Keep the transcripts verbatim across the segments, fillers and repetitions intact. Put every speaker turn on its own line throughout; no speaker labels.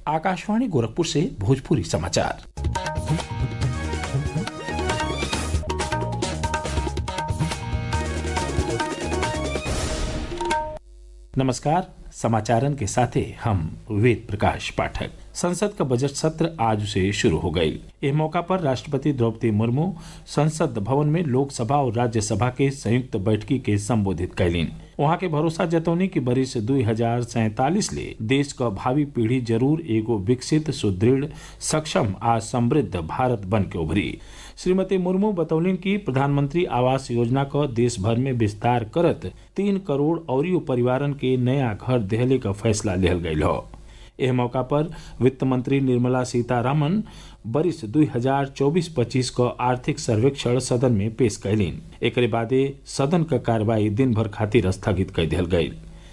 आकाशवाणी गोरखपुर से भोजपुरी समाचार। नमस्कार, समाचारन के साथे हम वेद प्रकाश पाठक। संसद का बजट सत्र आज से शुरू हो गई। इस मौका पर राष्ट्रपति द्रौपदी मुर्मू संसद भवन में लोकसभा और राज्यसभा के संयुक्त बैठकी के संबोधित कैलीन। वहां के भरोसा जतौनी कि बरिस दू हजार सैतालीस ले देश का भावी पीढ़ी जरूर एगो विकसित, सुदृढ़, सक्षम आ समृद्ध भारत बन के उभरी। श्रीमती मुर्मू बतौलिन कि प्रधानमंत्री आवास योजना का देश भर में विस्तार करत तीन करोड़ और परिवारन के नया घर देहले का फैसला लिहल गयल हो। एह मौका पर वित्त मंत्री निर्मला सीतारामन बरिस दू हजार चौबीस पच्चीस का आर्थिक सर्वेक्षण सदन में पेश कैलीन। एकरे बादे सदन का कार्रवाई दिन भर खातिर स्थगित कर दिहल गयी।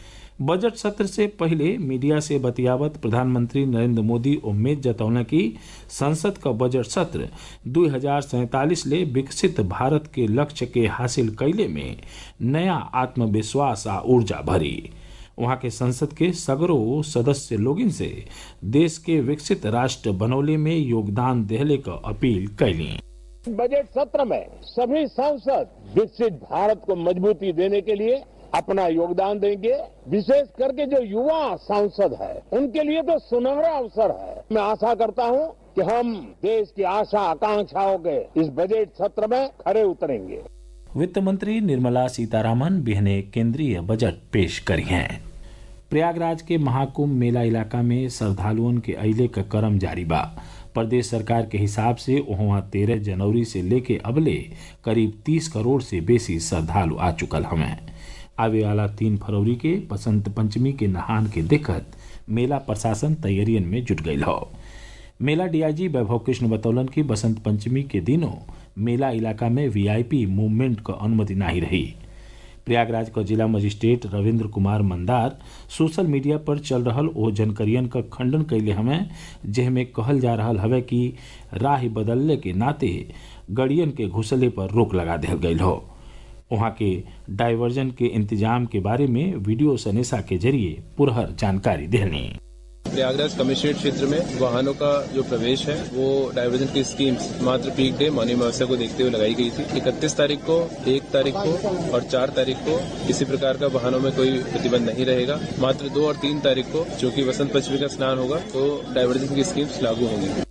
बजट सत्र से पहले मीडिया से बतियावत प्रधानमंत्री नरेंद्र मोदी उम्मीद जतौना कि संसद का बजट सत्र दू हजार सैतालीस ले विकसित भारत के लक्ष्य के हासिल कैले में नया आत्मविश्वास आ ऊर्जा भरी। वहां के संसद के सगरो सदस्य लोगिन से देश के विकसित राष्ट्र बनौले में योगदान देहले का अपील कैली।
बजट सत्र में सभी सांसद विकसित भारत को मजबूती देने के लिए अपना योगदान देंगे। विशेष करके जो युवा सांसद है उनके लिए तो सुनहरा अवसर है। मैं आशा करता हूं कि हम देश की आशा आकांक्षाओं के इस बजट सत्र में खरे उतरेंगे।
वित्त मंत्री निर्मला सीतारामन बिहने केंद्रीय बजट पेश करी हैं। प्रयागराज के महाकुंभ मेला इलाका में श्रद्धालुओं के अइले का क्रम जारी बा। प्रदेश सरकार के हिसाब से वहां तेरह जनवरी से लेके अबले करीब तीस करोड़ से बेसी श्रद्धालु आ चुकल हमें। आवे वाला तीन फरवरी के बसंत पंचमी के नहान के देखत मेला प्रशासन तैयारियन में जुट गई हो। मेला डीआईजी वैभव कृष्ण बतौलन की बसंत पंचमी के दिनों मेला इलाका में वीआईपी मूवमेंट का अनुमति नहीं रही। प्रयागराज का जिला magistrate Ravindra Kumar Mandar social media पर चल रहल ओ जानकारियन का खंडन कैले हमें, जेमे कहल जा रहल हवे कि राह बदलने के नाते गड़ियन के घुसले पर रोक लगा दिया गई हो। वहां के डायवर्जन के इंतजाम के बारे में वीडियो संदेशा के जरिए पुरहर जानकारी देनी।
प्रयागराज कमिश्नरेट क्षेत्र में वाहनों का जो प्रवेश है वो डायवर्जन की स्कीम्स मात्र पीक डे मौनी अमावस्या को देखते हुए लगाई गई थी। इकतीस तारीख को, एक तारीख को और चार तारीख को किसी प्रकार का वाहनों में कोई प्रतिबंध नहीं रहेगा। मात्र दो और तीन तारीख को, जो कि वसंत पंचमी का स्नान होगा, तो डायवर्जन की स्कीम्स लागू होंगी।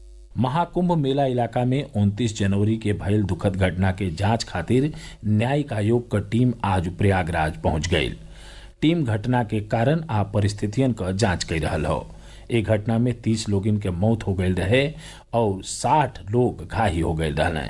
महाकुंभ मेला इलाका में उनतीस जनवरी के भयल दुखद घटना के जांच खातिर न्यायिक आयोग का टीम आज प्रयागराज पहुंच गई। टीम घटना के कारण आ परिस्थितियन का जांच कर रहल हो। एक घटना में तीस लोगन के मौत हो गई रहे और साठ लोग घायल हो गए रहने।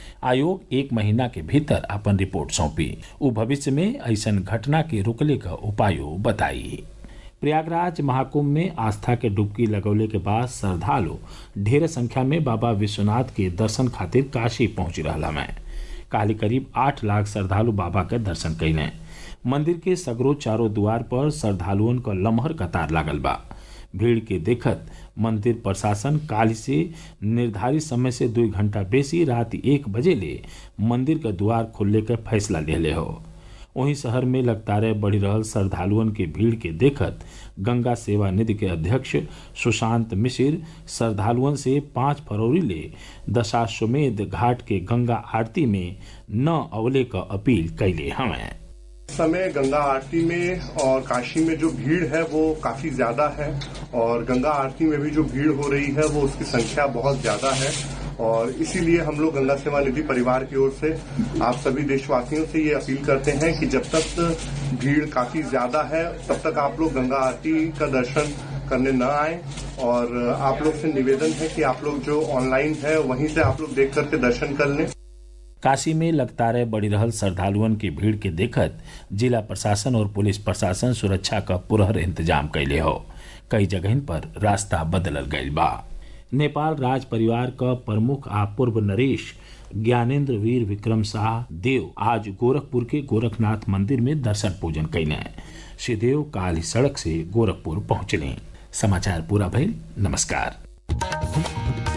आयोग एक महीना के भीतर अपन रिपोर्ट सौंपी। उ भविष्य में ऐसा घटना के रोकले का उपायो बताई। प्रयागराज महाकुंभ में आस्था के डुबकी लगौले के बाद श्रद्धालु ढेर संख्या में बाबा विश्वनाथ के दर्शन खातिर काशी पहुंच रहा है। काली करीब आठ लाख श्रद्धालु बाबा के दर्शन कैले। मंदिर के सगरो चारों द्वार पर श्रद्धालुओं का लम्हर कतार लागल बा। भीड़ के देखत मंदिर प्रशासन काल से निर्धारित समय से दो घंटा बेसी रात एक बजे ले मंदिर का द्वार खोलने का फैसला ले ले हो। वहीं शहर में लगातार बढ़ी रहल श्रद्धालुओं के भीड़ के देखत गंगा सेवा निधि के अध्यक्ष सुशांत मिश्र श्रद्धालुओं से पाँच फरवरी ले दशाश्वमेध घाट के गंगा आरती में न अवले का अपील कैले हमें।
समय गंगा आरती में और काशी में जो भीड़ है वो काफी ज्यादा है और गंगा आरती में भी जो भीड़ हो रही है वो उसकी संख्या बहुत ज्यादा है और इसीलिए हम लोग गंगा सेवा निधि परिवार की ओर से आप सभी देशवासियों से ये अपील करते हैं कि जब तक भीड़ काफी ज्यादा है तब तक आप लोग गंगा आरती का दर्शन करने न आए और आप लोग से निवेदन है कि आप लोग जो ऑनलाइन है वहीं से आप लोग देख करके दर्शन कर लें।
काशी में लगातार बढ़ी रहल श्रद्धालुओं की भीड़ के देखत जिला प्रशासन और पुलिस प्रशासन सुरक्षा का पुरहर इंतजाम कैले हो। कई जगह पर रास्ता बदलल गईल बा। नेपाल राज परिवार का प्रमुख आ पूर्व नरेश ज्ञानेन्द्र वीर विक्रम शाह देव आज गोरखपुर के गोरखनाथ मंदिर में दर्शन पूजन कैले। श्री देव काली सड़क से गोरखपुर पहुंचले। समाचार पूरा भइल। नमस्कार।